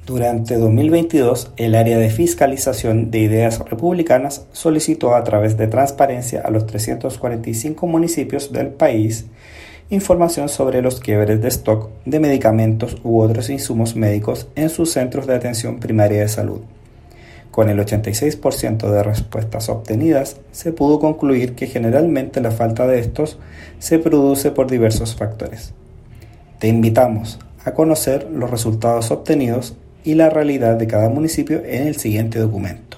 Durante 2022, el área de fiscalización de ideas republicanas solicitó a través de transparencia a los 345 municipios del país información sobre los quiebres de stock de medicamentos u otros insumos médicos en sus centros de atención primaria de salud. Con el 86% de respuestas obtenidas, se pudo concluir que generalmente la falta de estos se produce por diversos factores. Te invitamos a conocer los resultados obtenidos y la realidad de cada municipio en el siguiente documento.